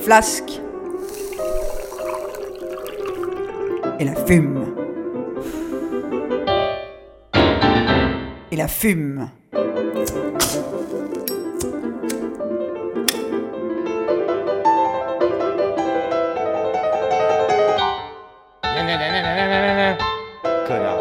flasque. Et la fume. Et la fume. Connard.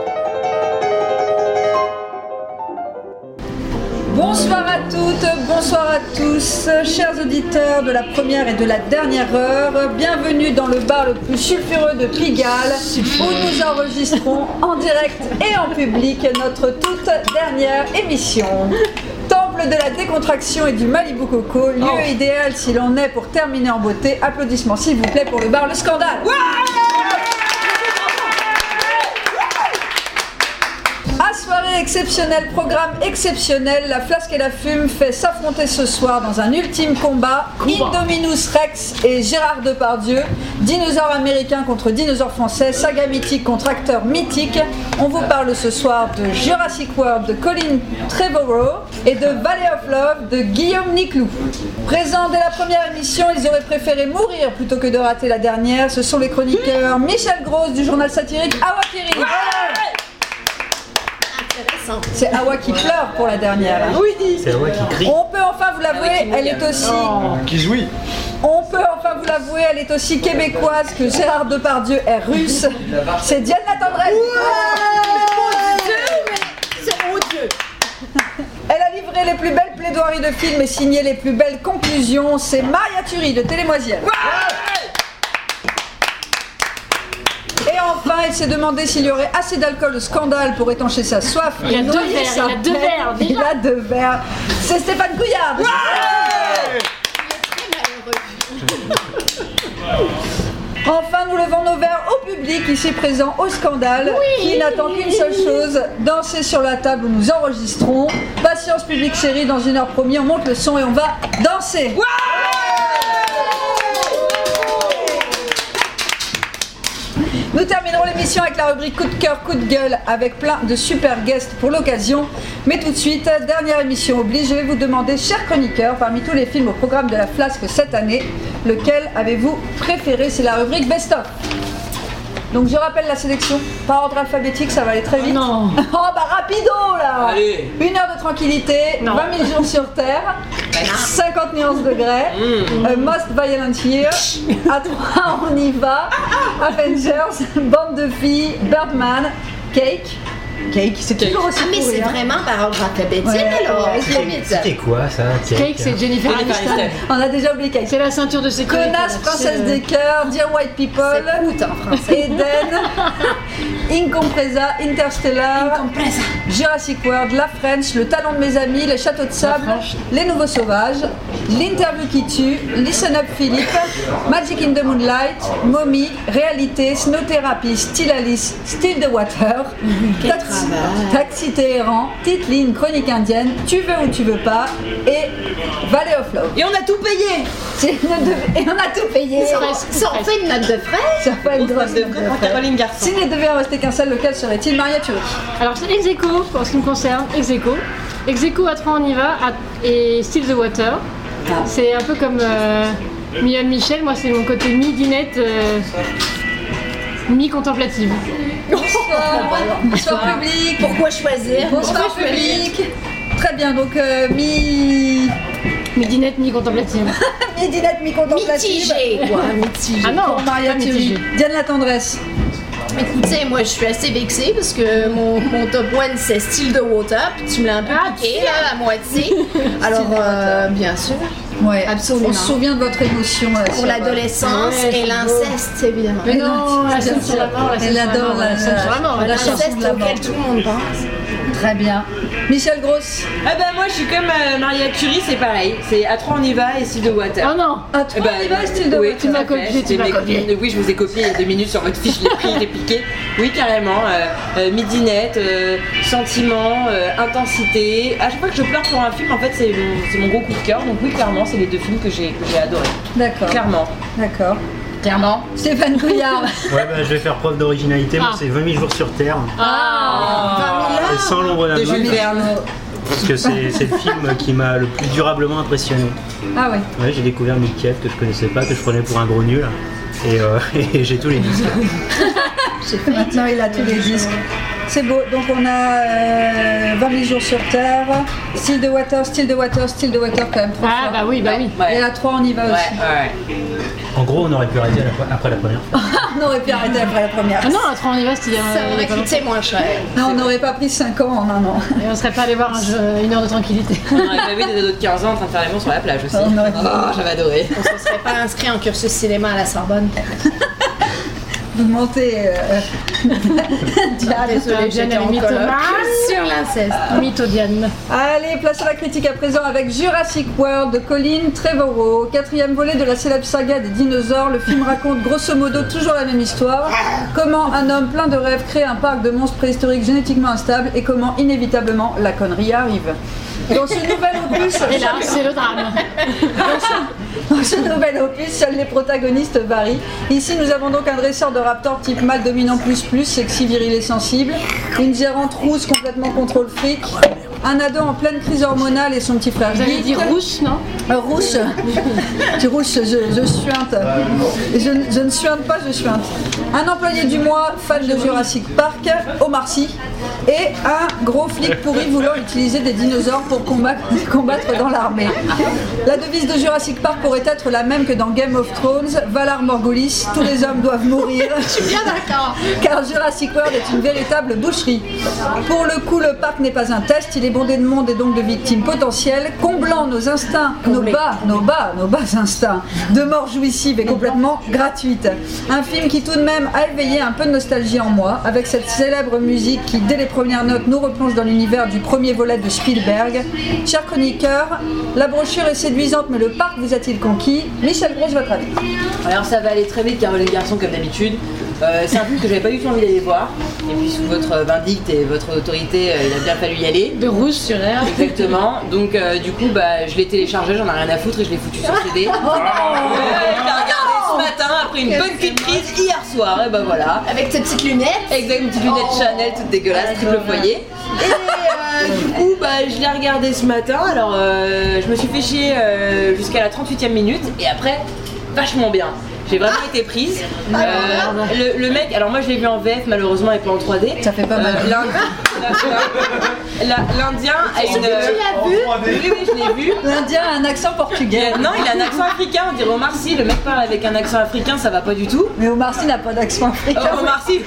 Bonsoir à toutes, bonsoir à tous, chers auditeurs de la première et de la dernière heure. Bienvenue dans le bar le plus sulfureux de Pigalle, où nous enregistrons en direct et en public notre toute dernière émission. Temple de la décontraction et du Malibu Coco, lieu idéal si l'on est pour terminer en beauté. Applaudissements s'il vous plaît pour le bar Le Scandale. Soirée exceptionnelle, programme exceptionnel. La Flasque et la Fume fait s'affronter ce soir dans un ultime combat. Indominus Rex et Gérard Depardieu, dinosaures américains contre dinosaures français, saga mythique contre acteurs mythiques. On vous parle ce soir de Jurassic World de Colin Trevorrow et de Valley of Love de Guillaume Niclou. Présents dès la première émission, ils auraient préféré mourir plutôt que de rater la dernière. Ce sont les chroniqueurs Michel Grosse du journal satirique Awa Kiri. C'est Awa qui pleure pour la dernière. Hein. Oui, c'est Awa qui crie. On peut enfin vous l'avouer, elle est aussi. Qui jouit. On peut enfin vous l'avouer, elle est aussi québécoise que Gérard Depardieu est russe. C'est Diane la tendresse. C'est odieux. Elle a livré les plus belles plaidoiries de films et signé les plus belles conclusions. C'est Maria Turi de Télémoisienne. Et enfin, il s'est demandé s'il y aurait assez d'alcool au Scandale pour étancher sa soif. Il a deux verres, Il a deux verres. C'est Stéphane Couillard. Enfin, nous levons nos verres au public ici présent au Scandale, qui n'attend qu'une seule chose, danser sur la table où nous enregistrons. Patience public chérie, dans 1 heure promis, on monte le son et on va danser. Nous terminerons l'émission avec la rubrique coup de cœur, coup de gueule, avec plein de super guests pour l'occasion. Mais tout de suite, dernière émission oblige, je vais vous demander, chers chroniqueurs, parmi tous les films au programme de la Flasque cette année, lequel avez-vous préféré? C'est la rubrique Best of. Donc je rappelle la sélection, par ordre alphabétique, ça va aller très vite. Non. Oh bah rapido là. Allez. 1 heure de tranquillité, Non. 20 000 jours sur Terre, 50 nuances de grès, Most Violent Year, à 3 on y va, Avengers, Bande de filles, Birdman, Cake, c'est toujours aussi Mais pourri, c'est hein. vraiment par ordre alphabétique alors. Ouais, je l'ai mis. C'était quoi ça? Cake, c'est Jennifer Aniston. On a déjà oublié Cake. C'est la ceinture de sécurité. Connasse, princesse des cœurs, Dear White People, C'est Prout en français. Eden, Incompresa, Interstellar, Jurassic World, La French, Le Talon de mes amis, Les Châteaux de Sable, Les Nouveaux Sauvages, L'interview qui tue, Listen Up Philippe, Magic in the Moonlight, Mommy, Réalité, Snow Therapy, Still Alice, Still the Water, Taxi Téhéran, Titeline, Chronique indienne, Tu veux ou tu veux pas, et Valley of Love. Et on a tout payé. Et on a tout payé. Ça en fait une note de frais. Ça fait une grosse de frais pour Caroline Garçon. S'il ne devait en rester qu'un seul, lequel serait-il? Maria Turi. Alors c'est ex aequo pour ce qui me concerne, ex aequo. Ex aequo à 3 on y va et Still the Water. C'est un peu comme Mion Michel, moi c'est mon côté mi-dinette, mi-contemplative. Bonsoir public. Pourquoi choisir? Bonsoir public. Très bien, donc Mi-dinette, mi-contemplative. mi-dinette, mi-contemplative. Mitigé quoi, mitigé. Ah non, Pour Maria pas Turi. mitigé. Diane la tendresse. Écoutez, moi je suis assez vexée parce que mon top 1 c'est Still the Water, puis tu me l'as un peu piqué là à moitié. Alors bien sûr, Ouais, Absolument. On se souvient de votre émotion. pour sur, l'adolescence ouais, et c'est l'inceste évidemment. Mais non, la bien scène sûr. sur la mort, la scène Elle sur la adore mort, la scène sur la mort. la chanson L'inceste de la mort. auquel tout le monde pense. Très bien. Michel Grosse. Ah bah moi je suis comme Maria Curie, c'est pareil. C'est à 3 on y va et Still the Water. Oh non. À toi, il va, Still the oui, Water. tu m'as copié, copié, tu m'as copié. Oui, je vous ai copié il y a 2 minutes sur votre fiche, je l'ai pris, je l'ai piqué. Oui, carrément. Midinette, sentiment, intensité. À chaque fois que je pleure pour un film, en fait, c'est mon gros coup de cœur. Donc oui, clairement, c'est les 2 films que j'ai adorés. D'accord. Clairement. D'accord. Clairement. Stéphane Couillard. Ouais, bah, je vais faire preuve d'originalité. Moi, c'est 20 000 jours sur Terre. Ah. Et sans l'ombre d'un De doute. Jules Verne. Parce que c'est le film qui m'a le plus durablement impressionné. Ah ouais. Ouais, j'ai découvert Milkiev que je connaissais pas, que je prenais pour un gros nul. Et j'ai tous les disques. Maintenant il a tous les disques. C'est beau, donc on a 20 000 jours sur Terre, Still the Water quand même trop Ah fort. bah oui. Et à 3 on y va aussi. Ouais. En gros, on aurait pu arrêter après la première fois. On aurait pu arrêter après la première. Ah non, à 3 on y va, c'était Ça aurait coûté moins cher. Non, on n'aurait pas pris 5 ans en un an. Et on serait pas allé voir une heure de tranquillité. On aurait pas vu des ados de 15 ans en train de faire l'amour sur la plage aussi. On aurait pas. J'avais adoré. On se serait pas inscrit en cursus cinéma à la Sorbonne. Vous mentez. Diane. Désolée, j'étais en mythomane. colloque sur l'inceste. Mytho Diane. Allez, place à la critique à présent avec Jurassic World de Colin Trevorrow. 4e volet de la célèbre saga des dinosaures. Le film raconte grosso modo toujours la même histoire. Comment un homme plein de rêves crée un parc de monstres préhistoriques génétiquement instables et comment inévitablement la connerie arrive. Dans ce nouvel opus, Et là, c'est le drame. Dans ce nouvel opus, seuls les protagonistes varient. Ici, nous avons donc un dresseur de raptor type mâle dominant ++, sexy, viril et sensible, une gérante rousse complètement contrôle fric, un ado en pleine crise hormonale et son petit frère Vous avez geek. dit rousse, non? Rousse. Tu rousse, je suinte. Je ne suinte pas, je suinte. Un employé du mois, fan de Jurassic Park, Omar Sy, et un gros flic pourri voulant utiliser des dinosaures pour combattre dans l'armée. La devise de Jurassic Park pourrait être la même que dans Game of Thrones, Valar Morghulis, tous les hommes doivent mourir. Je suis bien d'accord. Car Jurassic World est une véritable boucherie. Pour le coup, le parc n'est pas un test, il est bondé de monde et donc de victimes potentielles, comblant nos instincts, nos bas instincts de mort jouissive et complètement gratuite. Un film qui tout de même a éveillé un peu de nostalgie en moi, avec cette célèbre musique qui, dès les premières notes, nous replonge dans l'univers du premier volet de Spielberg. Chers chroniqueurs, la brochure est séduisante, mais le parc vous a-t-il conquis? Michel Gros, votre avis? Alors ça va aller très vite, Caroline Garçon comme d'habitude. C'est un film que j'avais pas du tout envie d'aller voir. Et puis sous votre vindicte et votre autorité, il a bien fallu y aller. De rousse sur air. Exactement. Donc du coup, je l'ai téléchargé, j'en ai rien à foutre et je l'ai foutu sur CD. Je l'ai regardé ce matin après une bonne petite prise hier soir. Et bah voilà. Avec tes petites lunettes. Exact, une petite lunette Chanel toute dégueulasse, triple foyer. Et du coup, je l'ai regardé ce matin. Alors, je me suis fait chier jusqu'à la 38e minute et après, vachement bien. J'ai vraiment été prise. Le mec, alors moi je l'ai vu en VF malheureusement et pas en 3D. Ça fait pas mal. L'Indien a une. Tu l'as vu? Oui, je l'ai vu. L'Indien a un accent portugais. Non, il a un accent africain. On dirait Omar Sy. Le mec parle avec un accent africain, ça va pas du tout. Mais Omar Sy n'a pas d'accent africain. Omar Sy.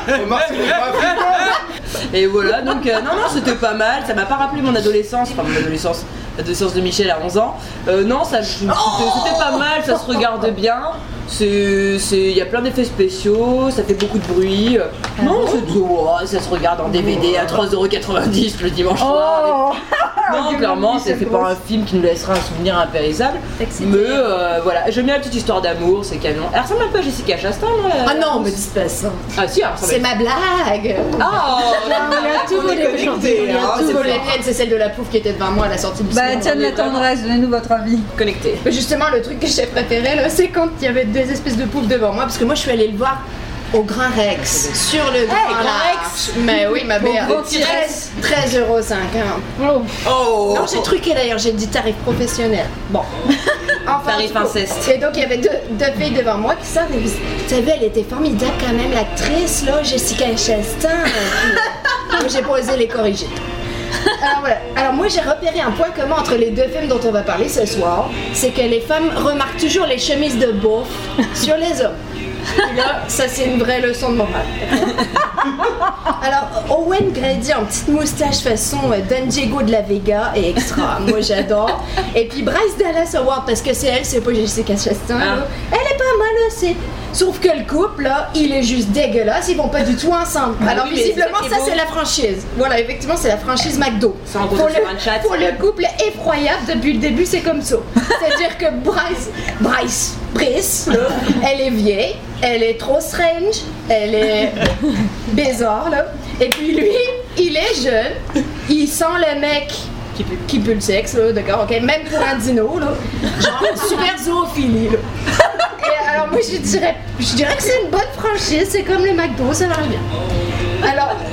Et voilà, donc non, c'était pas mal. Ça m'a pas rappelé mon adolescence. Enfin, l'adolescence de Michel à 11 ans. Non, c'était pas mal, ça se regarde bien. Il y a plein d'effets spéciaux, ça fait beaucoup de bruit. Non, ça se regarde en DVD à 3,90€ le dimanche soir. Non, clairement, c'est pas un film qui nous laissera un souvenir impérissable. Mais voilà, j'aime bien la petite histoire d'amour, c'est canon. Elle ressemble un peu à Jessica Chastain, non? Ah non, me dis pas ça. Ah si, elle ressemble. C'est ma blague. Oh, Il a tout volé, le chantier. C'est pas la mienne, c'est celle de la pauvre qui était devant moi à la sortie du cinéma. Tiens, la tendresse, donnez-nous votre avis. Connecté. Mais justement, le truc que j'ai préféré, là, c'est quand il y avait des espèces de poufs devant moi, parce que moi je suis allée le voir au Grand Rex, sur le Grand Rex. Mais oui, ma mère. 13,50€. Oh. Non, j'ai truqué d'ailleurs, j'ai dit tarif professionnel. Bon. Enfin, Tarif inceste. Et donc il y avait deux filles devant moi qui sortent. Vous savez, elle était formidable quand même, l'actrice, là, Jessica Chastain. Moi, j'ai posé les corrigés. Alors voilà. Alors moi j'ai repéré un point commun entre les deux films dont on va parler ce soir, c'est que les femmes remarquent toujours les chemises de beauf sur les hommes. Et là, ça c'est une vraie leçon de morale. Alors Owen Grady en petite moustache façon Don Diego de la Vega est extra. Moi j'adore. Et puis Bryce Dallas Howard parce que c'est elle, c'est pas Jessica Chastain. Là. Elle est pas mal aussi. Sauf que le couple là, il est juste dégueulasse. Ils vont pas du tout ensemble. Alors oui, visiblement mais ça c'est la franchise. Voilà, effectivement c'est la franchise McDo. Ça en sur un chat. Pour le couple effroyable depuis le début c'est comme ça. C'est-à-dire que Brice, là, elle est vieille, elle est trop strange, elle est bizarre là. Et puis lui, il est jeune, il sent le mec qui pue le sexe là, d'accord, ok, même pour un dino là, genre super zoophilie là. Et alors moi je dirais que c'est une bonne franchise, c'est comme le McDo, ça marche bien. Alors,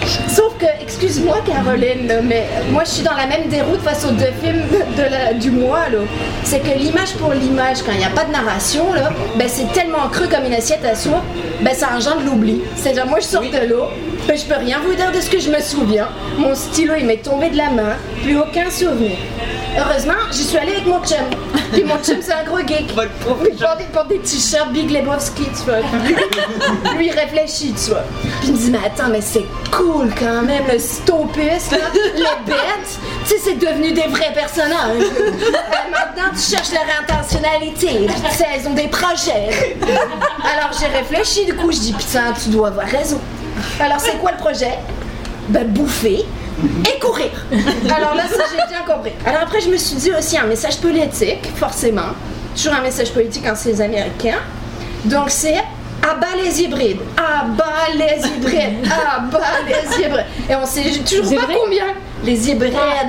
Sauf que, excuse-moi Caroline, là, mais moi je suis dans la même déroute face aux deux films du mois. Là. C'est que l'image pour l'image, quand il n'y a pas de narration, là, ben, c'est tellement creux comme une assiette à soie, ben, ça engendre l'oubli. C'est-à-dire, moi je sors de l'eau, ben, je peux rien vous dire de ce que je me souviens. Mon stylo il m'est tombé de la main, plus aucun souvenir. Heureusement, j'y suis allée avec mon chum. Puis mon chum, c'est un gros geek. Il porte des t-shirts Big Lebowski, tu vois. Lui, il réfléchit, tu vois. Puis il me dit, mais attends, mais c'est cool quand même, le stopus, là, les bêtes. Tu sais, c'est devenu des vrais personnages. Maintenant, tu cherches leur intentionnalité. Puis tu sais, elles ont des projets. Alors, j'ai réfléchi, du coup, je dis, putain, tu dois avoir raison. Alors, c'est quoi le projet? Ben, bouffer. Et courir. Alors là, ça j'ai bien compris. Alors après, je me suis dit aussi un message politique, forcément. Toujours un message politique quand c'est les Américains. Donc c'est abat les hybrides, abat les hybrides, abat les hybrides. Et on sait toujours pas combien. Les hybrides.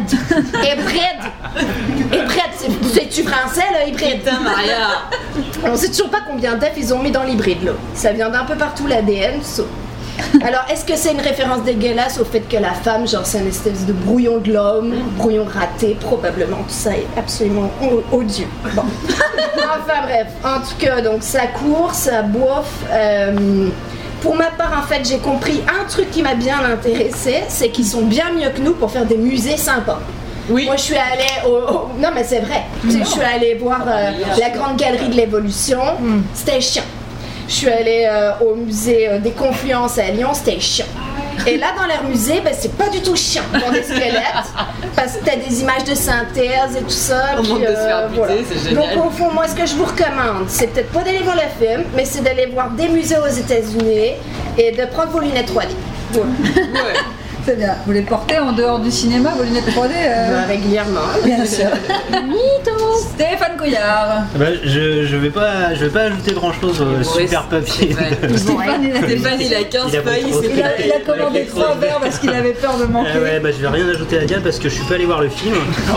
Hybrides. C'est-tu français là, hybride? Putain, Maria. On sait toujours pas combien d'œufs ils ont mis dans l'hybride là. Ça vient d'un peu partout l'ADN, tout ça. Alors, est-ce que c'est une référence dégueulasse au fait que la femme, genre, c'est une espèce de brouillon de l'homme, brouillon raté, probablement, tout ça est absolument odieux. Bon. Enfin bref, en tout cas, donc ça court, ça bouffe. Pour ma part, en fait, j'ai compris un truc qui m'a bien intéressé, c'est qu'ils sont bien mieux que nous pour faire des musées sympas. Oui. Moi, je suis allée au... Non, mais c'est vrai. Tu sais, je suis allée voir la Grande Galerie de l'Évolution. C'était chiant. Je suis allée au musée des Confluences à Lyon, c'était chiant. Et là, dans leur musée, ben, c'est pas du tout chiant pour des squelettes, parce que t'as des images de synthèse et tout ça. Puis, voilà. C'est génial. Donc, au fond, moi, ce que je vous recommande, c'est peut-être pas d'aller voir le film, mais c'est d'aller voir des musées aux États-Unis et de prendre vos lunettes 3D. Voilà. Ouais. C'est bien. Vous les portez en dehors du cinéma, vos lunettes 3D régulièrement. Bien sûr. Mytho. Stéphane Couillard. Je vais pas ajouter grand chose au super papier. Stéphane, il a 15 feuilles. Il a commandé 3 verres parce qu'il avait peur de manquer. Ouais, bah je vais rien ajouter à dire parce que je suis pas allé voir le film. Il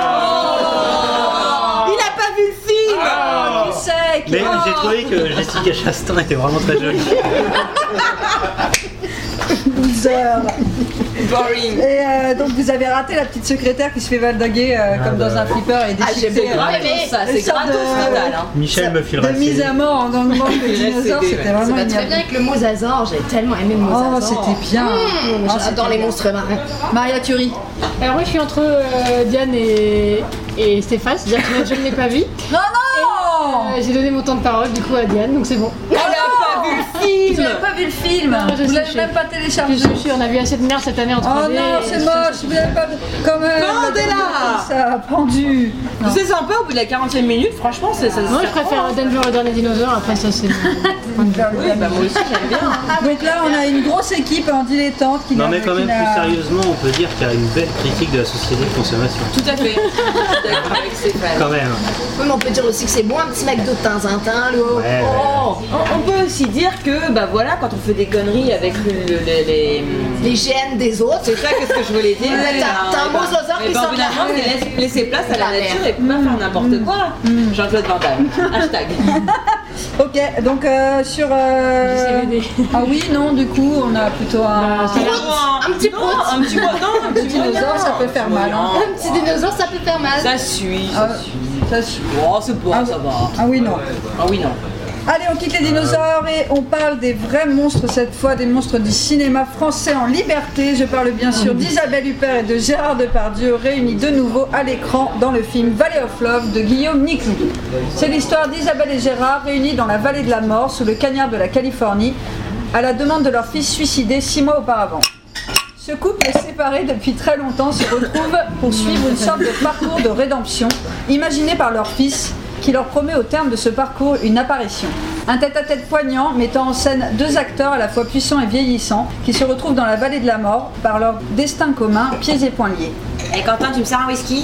a pas vu le film. Qui sait Mais j'ai trouvé que Jessica Chastain était vraiment très jolie. 12 heures. Boring. Et donc vous avez raté la petite secrétaire qui se fait valdaguer comme dans un flipper et déchiqueter. Ça, c'est gratos total. Michel me filera. De mise à mort en gang de dinosaures, c'était vraiment Ça va très bien avec le mosasaure, j'ai tellement aimé le mosasaure. Oh, c'était bien. J'adore les monstres marins. Maria Thury. Alors moi je suis entre Diane et Stéphane, c'est-à-dire que je ne l'ai pas vu. Non. J'ai donné mon temps de parole du coup à Diane, donc c'est bon. Elle n'a pas vu le film. Tu n'as pas vu le film. Vous l'avez même pas téléchargé. Je suis, on a vu assez de merde cette année en 3D. Oh non, c'est moche. Vous n'avez pas quand même. Pendez-la. Ça pendu. C'est sympa au bout de la 40e minute, franchement, c'est ça. Moi je préfère Denver le dernier dinosaure, après ça c'est. Oui, bah moi aussi j'aime bien. Donc là on a une grosse équipe en dilettante qui. Non mais quand même plus sérieusement, on peut dire qu'il y a une belle critique de la société de consommation. Tout à fait. D'accord avec Stéphane. Quand même. Oui, mais on peut dire aussi que c'est bon un petit McDo de temps en temps, là. Ouais, oh. On peut aussi dire que, bah voilà, quand on fait des conneries avec les gènes des autres. C'est ça que ce que je voulais dire. T'as un mosasaure qui sort de la main. Laisser place à la nature et pas faire n'importe quoi. Jean-Claude Van Damme. Hashtag. Ok, donc sur. Ah oui, non, du coup, on a plutôt un petit prout. Un petit dinosaure, ça peut faire mal. Un petit dinosaure, ça peut faire mal. Ça suit. Oh, c'est bon, ça va. Ah oui, non. Ah oui, non. Allez, on quitte les dinosaures et on parle des vrais monstres cette fois, des monstres du cinéma français en liberté. Je parle bien sûr d'Isabelle Huppert et de Gérard Depardieu réunis de nouveau à l'écran dans le film Valley of Love de Guillaume Niclou. C'est l'histoire d'Isabelle et Gérard réunis dans la vallée de la mort sous le cagnard de la Californie à la demande de leur fils suicidé 6 mois auparavant. Ce couple est séparé depuis très longtemps se retrouve pour suivre une sorte de parcours de rédemption imaginé par leur fils qui leur promet au terme de ce parcours une apparition. Un tête-à-tête poignant mettant en scène 2 acteurs à la fois puissants et vieillissants qui se retrouvent dans la vallée de la mort par leur destin commun, pieds et poings liés. Et Quentin, tu me sers un whisky?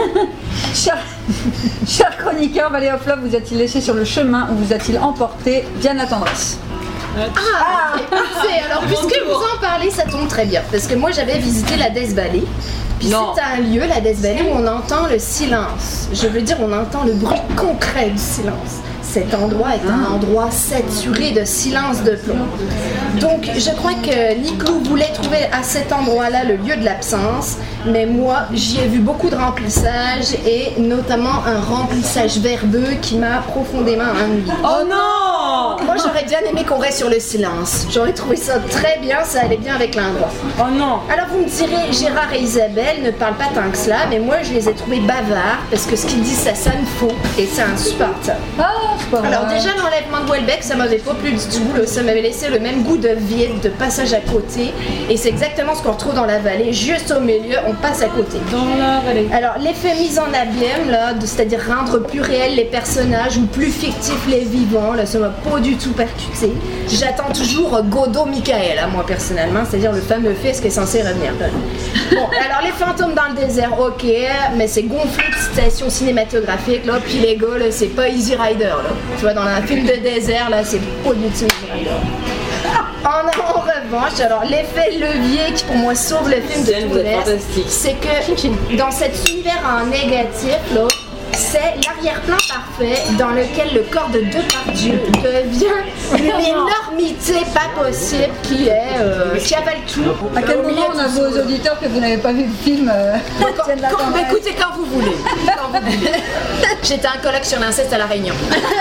Cher chroniqueur, Valley of Love vous a-t-il laissé sur le chemin ou vous a-t-il emporté? Diane la tendresse. Écoutez, alors puisque vous en parlez, ça tombe très bien. Parce que moi j'avais visité la Death Valley. Puis c'est un lieu, la Death Valley, où on entend le silence. Je veux dire, on entend le bruit concret du silence. cet endroit est un endroit saturé de silence de plomb. Donc je crois que Niclou voulait trouver à cet endroit-là le lieu de l'absence, mais moi j'y ai vu beaucoup de remplissage et notamment un remplissage verbeux qui m'a profondément ennuyée. Oh non! Moi j'aurais bien aimé qu'on reste sur le silence. J'aurais trouvé ça très bien, ça allait bien avec l'endroit. Oh non! Alors vous me direz, Gérard et Isabelle ne parlent pas tant que cela, mais moi je les ai trouvés bavards parce que ce qu'ils disent ça sonne faux et c'est insupportable. Ah, c'est pas Alors vrai. déjà l'enlèvement de Houellebecq ça m'avait pas plu du tout, là. Ça m'avait laissé le même goût de vide, de passage à côté et c'est exactement ce qu'on retrouve dans la vallée, juste au milieu on passe à côté. Dans la vallée. Alors l'effet mise en abîme, là, c'est-à-dire rendre plus réels les personnages ou plus fictifs les vivants, là ça m'a pas du tout percuté. J'attends toujours Godot Michael, hein, moi personnellement, c'est-à-dire le fameux fils qui est censé revenir. Bon, alors les fantômes dans le désert, ok, mais c'est gonflé de citations cinématographiques, là, puis les gars, là, c'est pas Easy Rider, là. Tu vois, dans un film de désert, là, c'est pas du tout Easy Rider. En revanche, alors l'effet levier qui pour moi sauve le film de Jen, tout vous le êtes reste, fantastique. c'est que dans cet univers en négatif, là, c'est l'arrière-plan parfait dans lequel le corps de Depardieu devient une énormité pas possible qui avale tout. À quel Au milieu moment on de avoue tout aux ça. auditeurs que vous n'avez pas vu le film Tienne la Tempête. Écoutez quand vous voulez. J'étais un colloque sur l'inceste à La Réunion.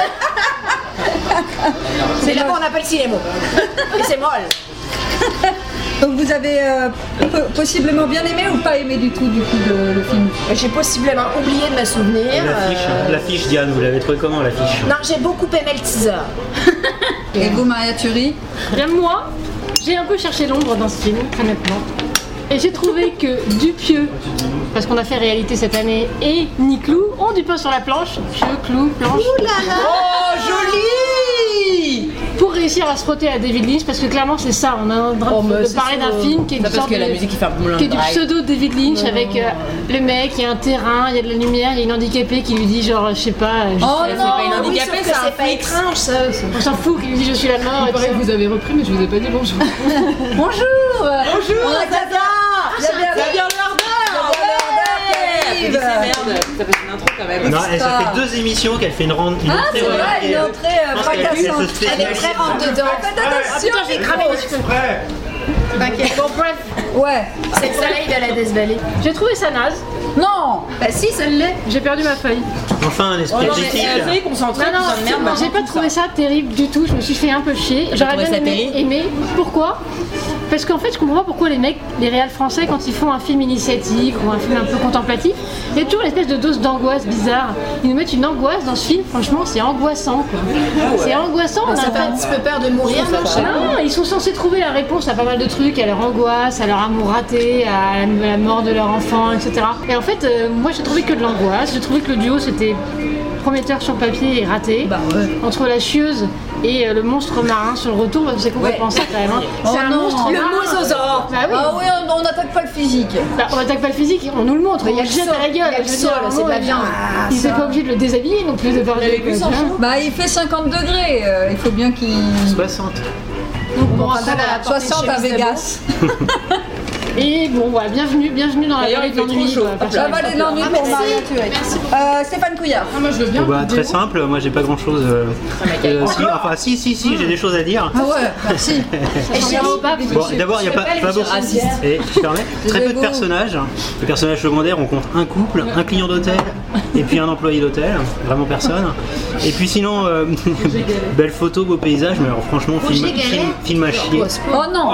C'est là qu'on appelle cinéma. Et c'est molle. Donc vous avez possiblement bien aimé ou pas aimé du tout le film? J'ai possiblement oublié de me souvenir. L'affiche, Diane, vous l'avez trouvé comment l'affiche? Non, j'ai beaucoup aimé le teaser. Et vous, Maria Thury? Bien moi, j'ai un peu cherché l'ombre dans ce film, très nettement. Et j'ai trouvé que Dupieux, parce qu'on a fait réalité cette année, et Niclou ont du pain sur la planche. Pieux, clou, planche. Oh, joli! Pour réussir à se frotter à David Lynch, parce que clairement c'est ça, on est en train de parler d'un film qui est, Parce que la musique qui fait un boulot qui est du pseudo David Lynch avec le mec, il y a un terrain, il y a de la lumière, il y a une handicapée qui lui dit genre je sais pas, Oh c'est non, pas une Oui, handicapée, sauf que c'est un c'est pas flic. étrange ça. on s'en fout, qui lui dit je suis la mort. et tout ça. Vous avez repris, mais je vous ai pas dit bonjour. Bonjour. Bonjour, On a Zaza! Bien, bien, Ça vient l'heure d'heure! qui arrive. Merde, ça passe une intro quand même. Non, elle, ça fait 2 émissions qu'elle fait une Ah, entrée c'est vrai, remarquée. une entrée Je pense qu'elle fracassante. se fait- Elle est très rentre dedans. Faites attention. Putain, j'ai cramé les cheveux. T'inquiète. Bon, bref, Ouais. c'est le soleil de la Death Valley. J'ai trouvé ça naze, Non. Bah si, ça l'est. j'ai perdu ma feuille. Enfin, un Oh esprit non, mais critique. vous savez concentré, Non, non, putain de merde. j'ai pas trouvé ça terrible du tout, je me suis fait un peu chier. J'aurais trouvé bien ça terrible. aimé. Pourquoi? Parce qu'en fait, je comprends pas pourquoi les mecs, les réals français, quand ils font un film initiatique ou un film un peu contemplatif, il y a toujours l'espèce de dose d'angoisse bizarre. Ils nous mettent une angoisse dans ce film, franchement, c'est angoissant quoi. C'est angoissant, on a Ça fait un petit peu peur de mourir, non? non, ils sont censés trouver la réponse à pas mal de trucs, à leur angoisse, à leur amour raté, à la mort de leur enfant, etc. Et en fait, moi j'ai trouvé que de l'angoisse, j'ai trouvé que le duo c'était prometteur sur papier et raté. Bah ouais. Entre la chieuse et le monstre marin sur le retour, c'est complètement ça quand même. Hein. C'est un non. monstre Le marin. mosasaure. Bah oui. Ah oui, on n'attaque pas le physique. Bah, on attaque pas le physique, on nous le montre, Il y a on le le jette sol, à la il y a gueule. le Je veux sol, dire, c'est de la viande. Ils étaient pas obligés de le déshabiller non plus de parler. Bah il fait 50 degrés, il faut bien qu'il... 60. Bon, après, la portée 60 à chemise de Vegas. Et bon, voilà, bienvenue dans la D'ailleurs, vallée il de fait l'ennui. trop chaud. quoi, La vallée de l'ennui pour Maria Thury. Stéphane Couillard. Ah, moi je veux bien. Bah, une très vidéo. simple, moi j'ai pas grand chose. Si, j'ai des choses à dire. Ah ouais, merci. Bon, d'abord, il n'y a pas beaucoup. Et je permets, très peu de personnages. Les personnages secondaires, on compte un couple, un client d'hôtel et puis un employé d'hôtel. Vraiment personne. Et puis sinon, belle photo, beau paysage, mais alors franchement, film à chier. Oh non.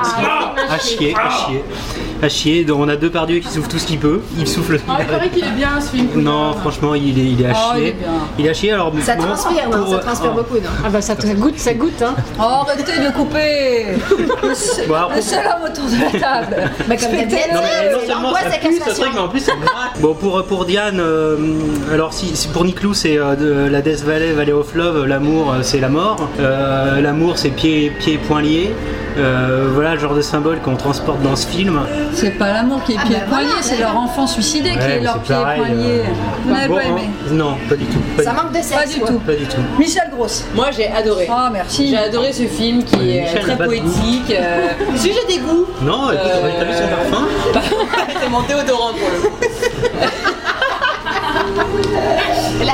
À chier. Donc on a Depardieu qui souffle tout ce qu'il peut. Il souffle. Ah, il paraît qu'il est bien ce film. Non, franchement, il est à Oh, il est chier. bien. Il est à chier. Alors, Ça bon, transpire, non? Ça transpire beaucoup, non? Ah bah ça goûte hein. Oh, arrêtez de couper. Bon, alors, Le seul homme autour de la table. Bah comme t'as dit, non, mais non c'est seulement l'angoisse ça de pue ce castration. truc, mais en plus ça gratte. Bon, pour Diane, alors si pour Niclou c'est la Death Valley, Valley of Love, l'amour c'est la mort, l'amour c'est pieds et poings liés. Voilà le genre de symbole qu'on transporte dans ce film. C'est pas l'amour qui est pieds et poings liés, c'est leur enfant suicidé qui est mais leur c'est pieds et pareil, poings liés. Vous n'avez bon, pas aimé? Non, pas du tout. Ça manque de sexe. Pas du quoi. tout. Pas du tout. Michel Grosse. Moi j'ai adoré. Oh merci. J'ai adoré ce film qui est Michel n'a très pas de goût. poétique. Si j'ai des goûts. Non, écoute, t'as vu son parfum? C'est mon déodorant pour le coup. La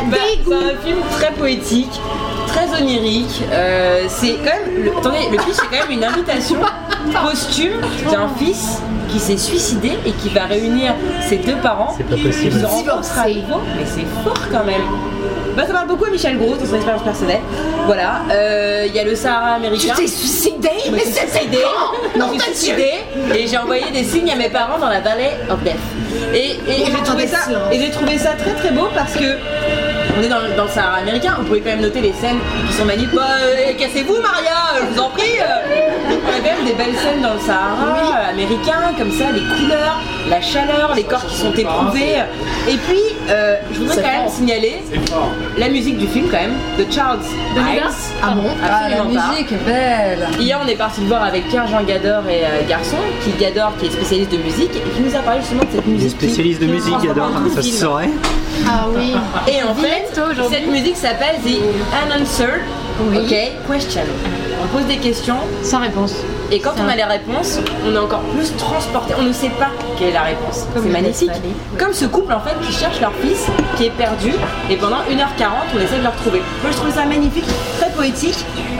C'est un film très poétique, très onirique. C'est quand même. Le pitch, c'est quand même une invitation posthume d'un fils qui s'est suicidé et qui va réunir ses deux parents. C'est pas possible. Ils se rencontrent à nouveau, mais c'est fort quand même. Bah, ça parle beaucoup à Michel Gros dans son expérience personnelle. Voilà, il y a le Sahara américain. Tu t'es suicidé? Mais c'est suicidé. Non, je suis suicidé et j'ai envoyé des signes à mes parents dans la Valley of Death. Et j'ai trouvé ça très très beau parce que on est dans le Sahara américain. Vous pouvez quand même noter les scènes qui sont magnifiques. Cassez-vous, Maria, je vous en prie. On a quand même des belles scènes dans le Sahara américain, comme ça, les couleurs, la chaleur, les corps qui sont éprouvés. Et puis, je voudrais quand même signaler la musique du film quand même, de Charles Ives. Ah bon? Absolument la pas. musique est belle. Hier, on est parti le voir avec Pierre-Jean Gador et Garçon, qui est spécialiste de musique et qui nous a parlé justement de cette musique. Des spécialistes de musique, Gador, ça se saurait. Ah oui. Et en fait, cette musique s'appelle The Unanswered Question. On pose des questions Sans réponse. et quand on a les réponses, on est encore plus transporté. On ne sait pas quelle est la réponse. C'est magnifique. Comme ce couple en fait qui cherche leur fils qui est perdu et pendant 1h40 on essaie de le retrouver. Moi je trouve ça magnifique, très poétique.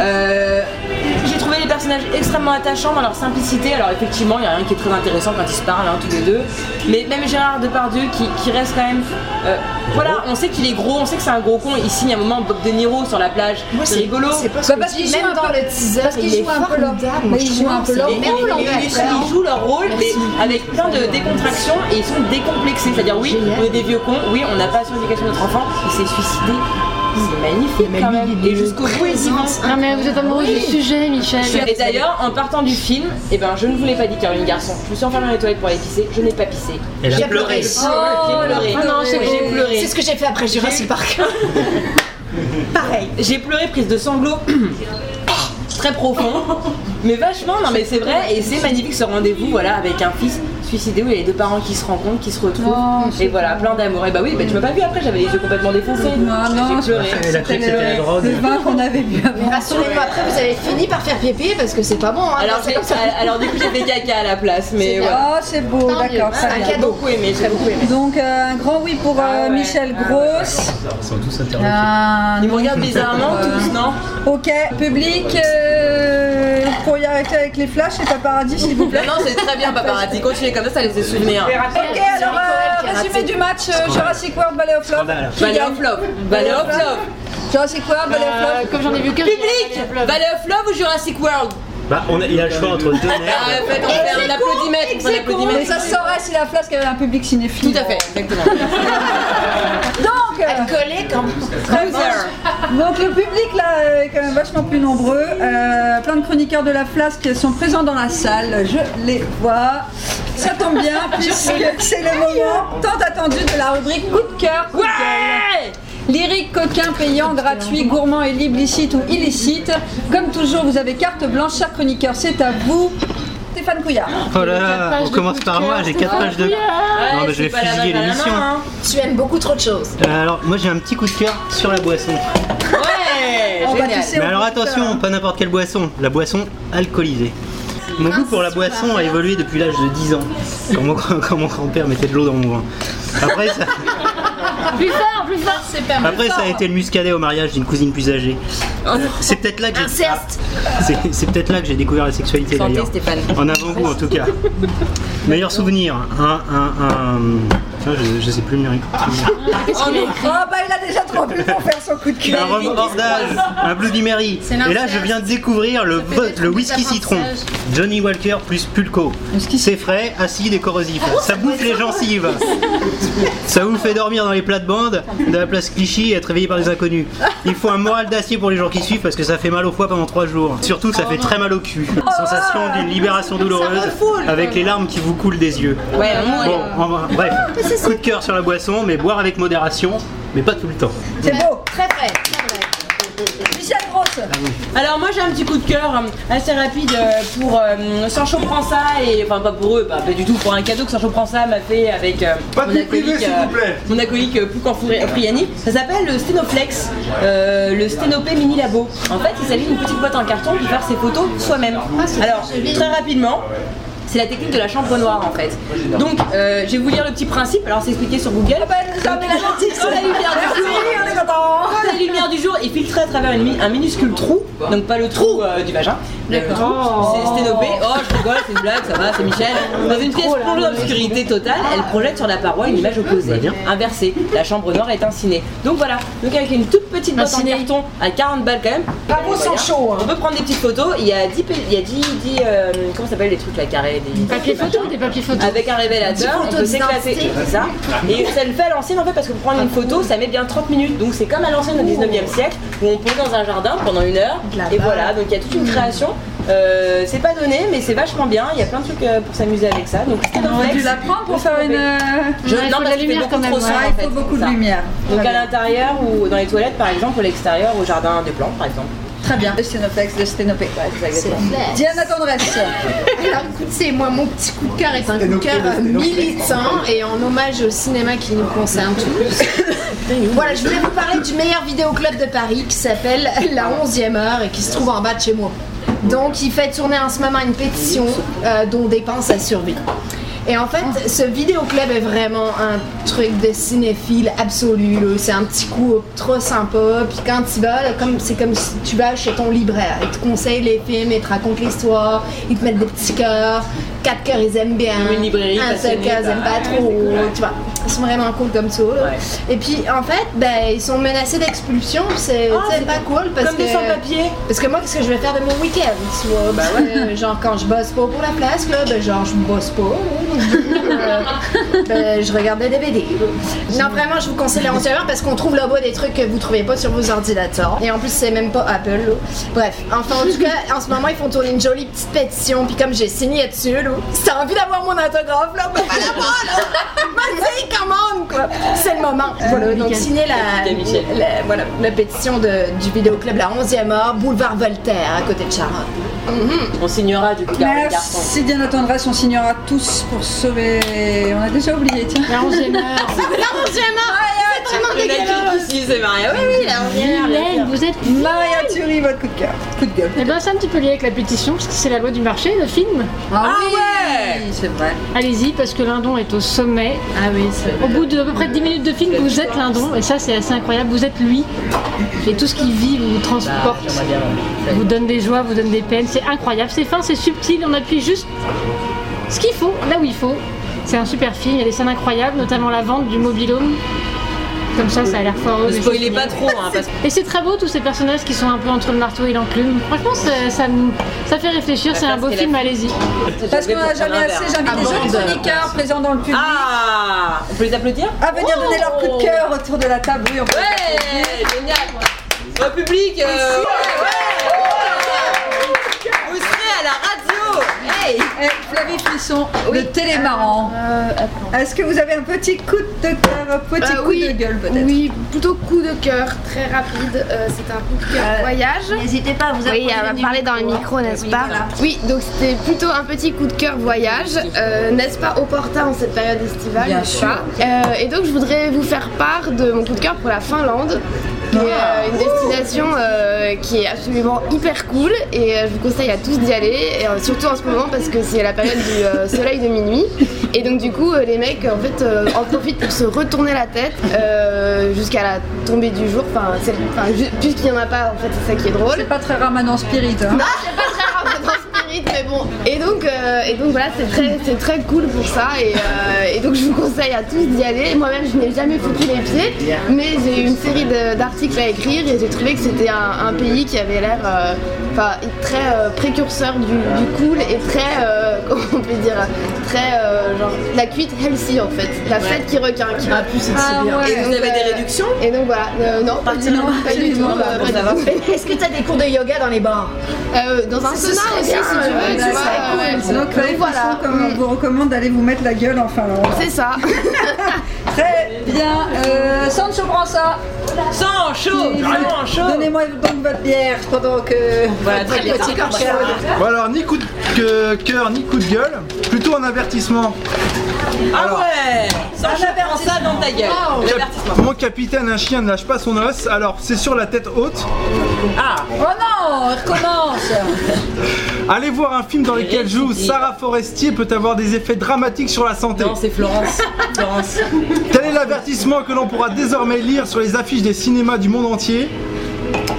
J'ai trouvé les personnages extrêmement attachants dans leur simplicité. Alors effectivement il y a rien qui est très intéressant quand ils se parlent tous les deux. Mais même Gérard Depardieu qui reste quand même... voilà, on sait qu'il est gros, on sait que c'est un gros con. Il signe un moment Bob De Niro sur la plage. Moi, c'est rigolo. C'est pas ce que parce je dis, qu'il joue même un dans peu- le teaser, parce qu'il il est joue un peu leur- formidable. mais il joue un peu leur Et ils jouent leur rôle, mais avec plein de décontraction et ils sont décomplexés. C'est-à-dire, oui, on est des vieux cons, oui, on n'a pas assuré l'éducation de notre enfant, il s'est suicidé. C'est magnifique quand même. Et jusqu'au bout, ils y vont. Non mais vous êtes amoureux du sujet, Michel. Et d'ailleurs, en partant du film, je ne voulais pas dire Caroline Garçon. Je me suis enfermée dans les toilettes pour aller pisser, je n'ai pas pissé. Elle a J'ai pleuré. pleuré. J'ai pleuré. Ah non, c'est beau. J'ai pleuré. C'est ce que j'ai fait après Jurassic Park. Pareil. J'ai pleuré, prise de sanglots. Très profond, mais vachement, non mais c'est vrai, et c'est magnifique ce rendez-vous, voilà, avec un fils suicidé où il y a les deux parents qui se rencontrent, qui se retrouvent, et voilà, plein d'amour. Et bah oui, tu m'as pas vu après, j'avais les yeux complètement défoncés. Non, j'ai pleuré. Elle a cru que c'était la drogue. Le vin qu'on avait bu avant. Rassurez-moi, après vous avez fini par faire pipi parce que c'est pas bon. Hein, Alors du coup j'ai fait caca à la place, mais ouais. Oh, c'est beau, Tant mieux, d'accord, c'est très un bien. J'ai beaucoup aimé, j'ai beaucoup aimé. Donc, un grand oui pour Ah ouais. Michel Gross. Ils sont tous interloqués. Ils me regardent bizarrement tous, non? Ok, public, pour y arrêter avec les flashs et paparazzi, s'il vous plaît. Non, c'est très bien paparazzi, continuez comme ça les fait souvenirs. Ok, alors, résumé du match Jurassic World, Valley of Love. Scandale. Qui Valley gagne of Love, Valley of Love. Jurassic World, Valley of Love. Comme j'en ai vu qu'un. Public, Valley of Love ou Jurassic World? Il a le choix entre deux nerfs. En fait, on fait un applaudimètre, on fait un Mais applaudimètre. ça se saurait si la flasque avait un public cinéphile. Tout à fait, exactement. Donc, collé quand donc le public là est quand même vachement plus nombreux. Plein de chroniqueurs de la flasque sont présents dans la salle. Je les vois. Ça tombe bien puisque c'est le moment tant attendu de la rubrique coup de cœur, coup de gueule. Lyrique, coquin, payant, gratuit, gourmand et libre, licite ou illicite. Comme toujours, vous avez carte blanche, cher chroniqueur, c'est à vous. Stéphane Couillard. Oh là là, on commence par moi, j'ai 4 pages de... Non mais je vais fusiller l'émission. tu aimes beaucoup trop de choses. Alors moi j'ai un petit coup de cœur sur la boisson. Ouais, On va génial. tisser Mais au alors coup de cœur. attention, pas n'importe quelle boisson, la boisson alcoolisée. Mon goût pour la boisson a évolué depuis l'âge de 10 ans, quand mon grand-père mettait de l'eau dans mon vin. Après ça, Plus fort, c'est pas après, ça a été le muscadet au mariage d'une cousine plus âgée. C'est peut-être là que j'ai... Inceste. C'est peut-être là que j'ai découvert la sexualité Santé, d'ailleurs. Stéphane. En avant-goût en tout cas. Meilleur souvenir, je sais plus le lyrique. Oh bah il a déjà trop bu pour faire son coup de cœur. Un rhum hors d'âge, un Bloody Mary. Et là je viens de découvrir le whisky citron. Johnny Walker plus Pulco. C'est frais, acide et corrosif. Ça bouffe les gencives. Ça vous fait dormir dans les plates-bandes de la place Clichy et être réveillé par des inconnus. Il faut un moral d'acier pour les jours qui suivent parce que ça fait mal au foie pendant 3 jours. Surtout ça fait très mal au cul. Sensation d'une libération douloureuse avec les larmes qui vous coulent des yeux. Ouais, moi. Bon, bref, coup de cœur sur la boisson, mais boire avec modération, mais pas tout le temps. C'est beau. Très vrai. Michel Gross. Alors moi j'ai un petit coup de cœur assez rapide pour Sancho prend ça et enfin pas pour eux, pas du tout, pour un cadeau que Sancho prend ça m'a fait avec mon acolyte Poucan Friani. Ça s'appelle le Sténoflex, le Sténopé Mini Labo. En fait il s'agit d'une petite boîte en carton pour faire ses photos soi-même. Alors très rapidement. C'est la technique de la chambre noire en fait. Donc je vais vous lire le petit principe, alors c'est expliqué sur Google. Bah, elle nous a amené la notice. Dans la lumière du jour. Merci, on est content. lumière du jour est filtrée à travers un minuscule trou, donc pas le trou du vagin. D'accord. C'est sténopé. Oh, je rigole, c'est une blague, ça va, c'est Michel. Dans une pièce plongée dans l'obscurité totale, elle projette sur la paroi une image opposée, inversée. La chambre noire est incinée. Donc voilà, donc avec une toute petite boîte en carton à 40 balles quand même. Bravo, sans chaud. On peut prendre des petites photos. Il y a 10 comment ça s'appelle les trucs là carrés, des Papier photo ou des papiers photos? avec un révélateur, on peut s'éclater, c'est ça. Et ça le fait à l'ancienne en fait parce que pour prendre une photo, ça met bien 30 minutes. Donc c'est comme à l'ancienne au 19e siècle où on pose dans un jardin pendant 1 heure. Et voilà, donc il y a toute une création. C'est pas donné, mais c'est vachement bien. Il y a plein de trucs pour s'amuser avec ça. Donc On aurait dû la prendre pour faire une. Non, parce qu'il fait beaucoup trop sombre, en Il fait, faut beaucoup de ça. lumière. Donc à l'intérieur ou dans les toilettes par exemple, ou à l'extérieur, au jardin des plantes par exemple. Très bien. Le sténoplex, le sténopé. Ouais, c'est exactement. Diana Tendresse. Alors écoute, c'est moi, mon petit coup de cœur est un coup de cœur militant et en hommage au cinéma qui nous concerne tous. Voilà, je voulais vous parler du meilleur vidéoclub de Paris qui s'appelle La 11e heure et qui se trouve en bas de chez moi. Donc il fait tourner en ce moment une pétition dont dépend sa survie. Et en fait, ce vidéoclub est vraiment un truc de cinéphile absolu. Là. C'est un petit coup trop sympa. Puis quand tu vas, là, c'est comme si tu vas chez ton libraire. Ils te conseillent les films, ils te racontent l'histoire, ils te mettent des petits cœurs. 4 cœurs, ils aiment bien. Une librairie, un seul cœur, ils aiment pas trop. Tu vois, ils sont vraiment cool comme ça. Là. Ouais. Et puis en fait, ils sont menacés d'expulsion. C'est pas cool parce Comme des sans-papiers. Parce que moi, qu'est-ce que je vais faire de mon week-end, tu vois? Parce que, genre, quand je bosse pas pour la place, là, genre, je bosse pas. Je regarde des DVD. Non, vraiment, je vous conseille la 11e heure parce qu'on trouve là-bas des trucs que vous trouvez pas sur vos ordinateurs. Et en plus, c'est même pas Apple, là. Bref, enfin, en tout cas, en ce moment, ils font tourner une jolie petite pétition. Puis comme j'ai signé dessus, là, si t'as envie d'avoir mon autographe, là, ben, pas là-bas, là! Vas-y, commande, quoi! C'est le moment. Voilà, donc signez la pétition du vidéoclub La 11e heure, boulevard Voltaire, à côté de Charonne. On signera du coup le carton. Merci Diana Tendresse, on signera tous pour sauver. On a déjà oublié, tiens. La 11e heure. La 11e heure! C'est vraiment dégueulasse! Ici, c'est Maria. Oui, la 11e Hélène, vous êtes Maria Thury, votre coup de cœur. Coup de gueule. Eh ben c'est un petit peu lié avec la pétition parce que c'est la loi du marché, le film. Ah oui, ouais. c'est vrai. Allez-y parce que Lindon est au sommet. Ah oui, c'est Au bout de à peu près 10 minutes de film, vous êtes Lindon et ça c'est assez incroyable. Vous êtes lui et tout ce qu'il vit vous transporte, vous donne des joies, vous donne des peines. C'est incroyable, c'est fin, c'est subtil. On appuie juste ce qu'il faut, là où il faut. C'est un super film. Il y a des scènes incroyables, notamment la vente du mobil-home. Comme ça a l'air foireux. Ne spoilez pas trop, hein, parce que... Et c'est très beau tous ces personnages qui sont un peu entre le marteau et l'enclume. Franchement, ça fait réfléchir. C'est un beau film. Allez-y. Parce qu'on n'a jamais assez, j'invite des jeunes chroniqueurs présents dans le public Ah, on peut les applaudir? à venir donner leur coup de cœur autour de la table. Oui, on peut. Ouais, génial. Au public, vous serez à la radio. Hey. Flavie Frisson, le télémarrant. Est-ce que vous avez un petit coup de cœur, un petit coup de gueule peut-être? Oui, plutôt coup de cœur, très rapide. C'est un coup de cœur voyage. N'hésitez pas à vous Oui, à parler dans le micro, n'est-ce pas? Oui, donc c'était plutôt un petit coup de cœur voyage, n'est-ce pas opportun en cette période estivale, n'est-ce pas? Et donc je voudrais vous faire part de mon coup de cœur pour la Finlande. Qui est une destination qui est absolument hyper cool et je vous conseille à tous d'y aller, et surtout en ce moment parce que c'est la période du soleil de minuit et donc du coup les mecs en fait en profitent pour se retourner la tête jusqu'à la tombée du jour, puisqu'il n'y en a pas en fait, c'est ça qui est drôle. C'est pas très ramenant spirit. Hein. Non, c'est pas très ramenant spirit, mais bon. Et donc voilà, c'est très cool pour ça et donc je vous conseille à tous d'y aller. Moi-même je n'ai jamais foutu les pieds, mais j'ai eu une série d'articles à écrire et j'ai trouvé que c'était un pays qui avait l'air très précurseur du cool et très comment on peut dire, très genre la cuite healthy en fait, la fête qui requinque. Ah plus c'est bien. Ouais. Et vous avez des réductions? Et donc voilà, non, pas du tout. Est-ce que tu as des cours de yoga dans les bars? Dans un sauna aussi si tu veux, tu vois. Donc voilà, comme on vous recommande d'aller vous mettre la gueule en Finlande. C'est ça. Très bien. Sancho Branca. Sans chaud. Donnez-moi donc votre bière pendant que. Voilà, très bien. Bon alors, ni coup de cœur, ni coup de gueule, plutôt un avertissement. Ah ouais. Sans chaud, prends ça dans ta gueule. L'avertissement. Mon capitaine, un chien ne lâche pas son os, alors c'est sur la tête haute. Ah. Oh non, on recommence. Allez voir un film dans lequel joue Sarah Forestier peut avoir des effets dramatiques sur la santé. Non, c'est Florence. Tel est l'avertissement que l'on pourra désormais lire sur les affiches des cinémas du monde entier.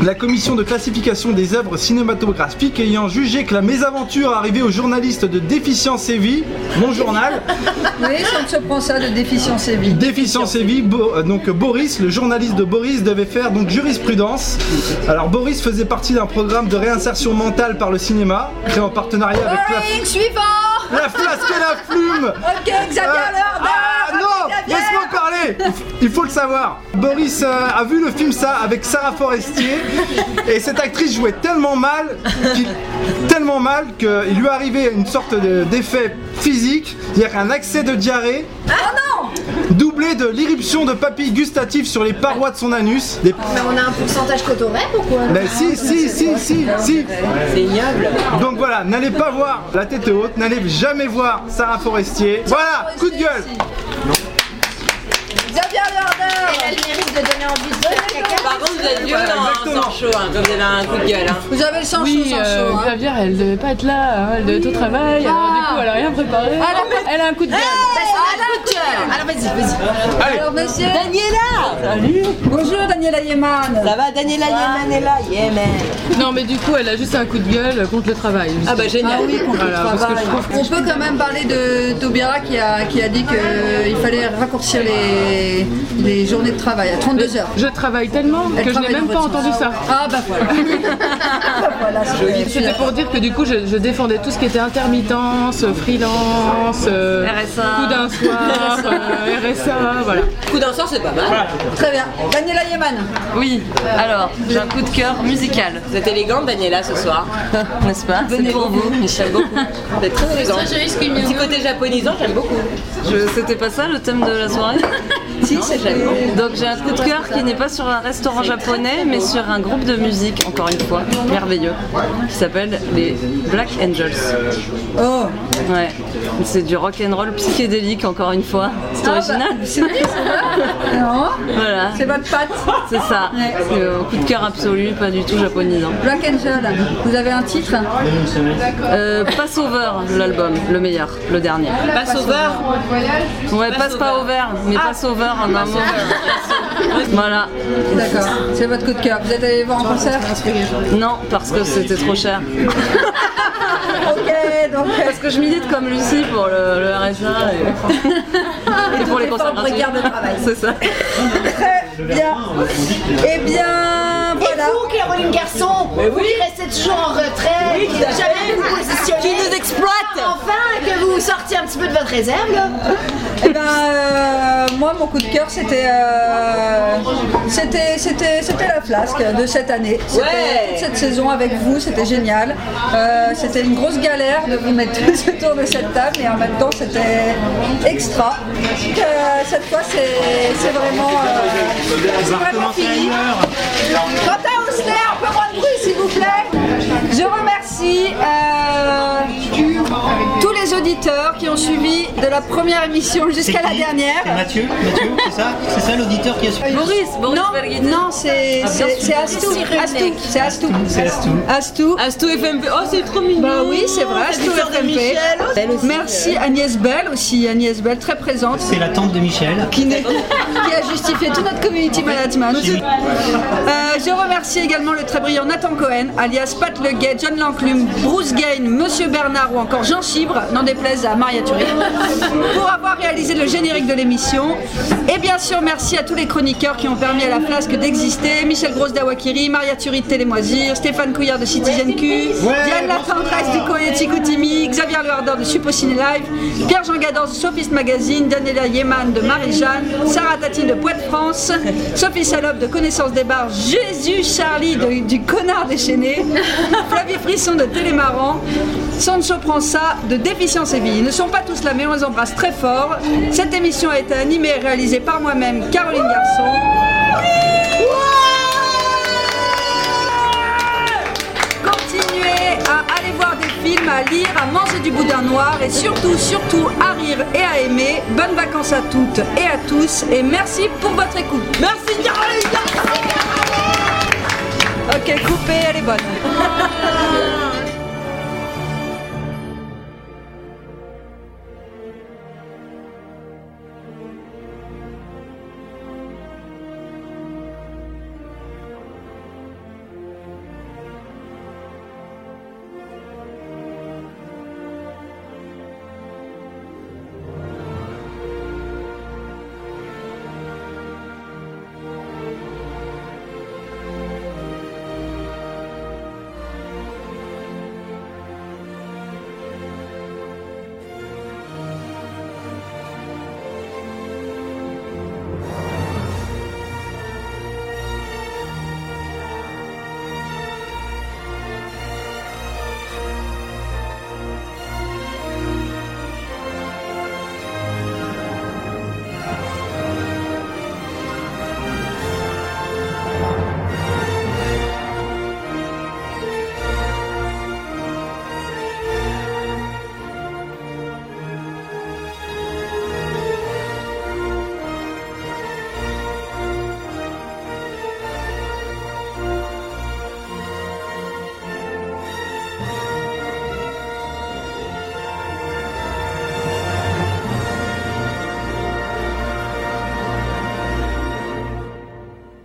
La commission de classification des œuvres cinématographiques ayant jugé que la mésaventure arrivée aux journalistes de Déficience et Vie, mon journal. Oui, ça on se prend ça de Déficience et Vie. Déficience et Vie, donc Boris, le journaliste de Boris, devait faire donc jurisprudence. Alors Boris faisait partie d'un programme de réinsertion mentale par le cinéma, créé en partenariat avec suivant. La Flasque et la Flume. Ok, Xavier Lerner. Non, laisse-moi parler. Il faut le savoir. Boris a vu le film ça avec Sarah Forestier et cette actrice jouait tellement mal qu'il lui arrivait une sorte d'effet physique, c'est-à-dire un accès de diarrhée. Doublé de l'irruption de papilles gustatives sur les parois de son anus. Mais on a un pourcentage cotorep ou quoi? Ben si. C'est ignoble. Donc voilà, n'allez pas voir La Tête Haute, n'allez jamais voir Sarah Forestier. Voilà, coup de gueule. Xavier Lerner. Elle a le mérite de donner envie de faire caca. Par contre, vous êtes vieux dans un sang chaud, quand vous avez un coup de gueule. Vous avez le sang chaud, Oui, sang chaud. Xavier, elle devait pas être là, elle devait être au travail, alors du coup elle a rien préparé. Elle a un coup de gueule. Alors vas-y. Alors monsieur. Daniela. Salut. Bonjour Daniela Yeman. Ça va, Daniela Yeman est là. Yemen. Non mais du coup elle a juste un coup de gueule contre le travail. Ah bah génial. Ah oui, contre Voilà, le parce que travail. je trouve que- On peut quand même parler de Taubira qui a dit qu'il fallait raccourcir les journées de travail à 32 heures. Je travaille tellement Elle que je n'ai travaille même dans pas votre entendu sens. ça. Ah bah voilà. Voilà, c'est C'était pour dire que du coup je défendais tout ce qui était intermittence, freelance, RSA. coup d'un soir, RSA, voilà. Coup d'un sort, c'est pas mal. très bien. Daniela Yeman. Oui, alors j'ai un coup de cœur musical, Vous êtes élégante, Daniela, ce soir. n'est-ce pas? C'est pour vous, Michel. Vous êtes très élégante. Un petit côté japonisant, j'aime beaucoup. C'était pas ça le thème de la soirée? Si, c'est Donc j'ai un coup de cœur qui n'est pas sur un restaurant japonais, mais sur un groupe de musique, encore une fois, merveilleux, qui s'appelle les Black Angels. Oh. Ouais, c'est du rock and roll psychédélique, encore une fois. C'est original. C'est vrai, c'est vrai. Non. Voilà, C'est votre patte. c'est ça. Ouais. C'est un coup de cœur absolu, pas du tout japonisant. Black Angel. Vous avez un titre? Passover, l'album, le meilleur, le dernier. Passover. Ouais, passe pas au vert, mais passe over en un mot. Voilà. D'accord. C'est votre coup de cœur. Vous êtes allé voir en concert? Non, parce que c'était trop cher. Ok, donc. Parce que je milite comme Lucie pour le RSA et pour les concerts gratuits. précaires de travail. C'est ça. Très bien. Eh bien, voilà. Et vous, Caroline Garçon, vous qui restez toujours en retrait, qui jamais vous positionnez, Qui nous exploite. enfin que vous sortiez un petit peu de votre réserve là. Eh ben, moi, mon coup de cœur, c'était la flasque de cette année. C'était Ouais. toute cette saison avec vous, c'était génial. C'était une grosse galère de vous mettre tous autour de cette table, et en même temps, c'était extra. Donc, cette fois, c'est vraiment fini. Quant à Osler, un peu moins de bruit, s'il vous plaît. Je remercie tous les auditeurs qui ont suivi de la première émission jusqu'à la dernière. C'est Mathieu, c'est ça l'auditeur qui a suivi. Boris Berguetti. Non, c'est Astou. C'est Astou. C'est Astou. Astou. Astou FMP. Oh, c'est trop mignon. Bah oui, c'est vrai, Astou sœur de FMP. Michel. Merci Agnès Bell aussi, Agnès Bell très présente, C'est la tante de Michel. qui a justifié tout notre community management. Je remercie également le très brillant Nathan Cohen, alias Pat Le Gay, John Lanclume, Bruce Gain, Monsieur Bernard ou encore Jean Chibre, n'en déplaise à Maria Thury, pour avoir réalisé le générique de l'émission. Et bien sûr, merci à tous les chroniqueurs qui ont permis à la flasque d'exister. Michel Grosse d'Awakiri, Maria Thury de Télémoisir, Stéphane Couillard de Citizen Q, Diane La Tendresse du Coyote Chicoutimi, Xavier Le Hardeur de Suppo Ciné Live, Pierre-Jean Gador de Sophiste Magazine, Daniela Yeman de Marie-Jeanne, Sarah Tati de Poète France, Sophie Salope de Connaissance des Bars, Jésus Charlie du Connard déchaîné, Flavie Frisson de Télémarrant, Sancho Prança de Déficience et Vie. Ils ne sont pas tous là, mais on les embrasse très fort. Cette émission a été animée et réalisée par moi-même, Caroline Garçon. Continuez à aller voir des films, à lire, à manger du boudin noir et surtout à rire et à aimer. Bonnes vacances à toutes et à tous et merci pour votre écoute. Merci Caroline. Ok, coupez, elle est bonne.